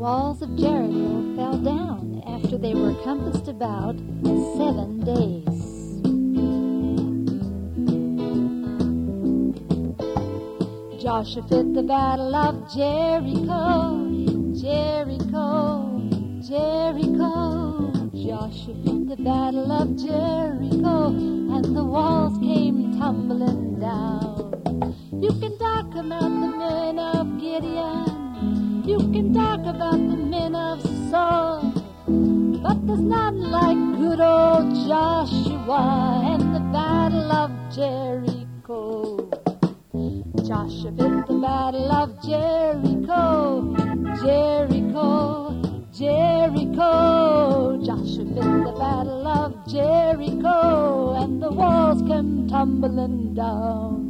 walls of Jericho fell down after they were compassed about 7 days. Joshua fit the battle of Jericho, Jericho, Jericho. Joshua fit the battle of Jericho, and the walls came tumbling down. You can talk about the men of Gideon, you can talk about the men of Saul, but there's none like good old Joshua and the battle of Jericho. Joshua fit the battle of Jericho, Jericho, Jericho. Joshua fit the battle of Jericho, and the walls came tumbling down.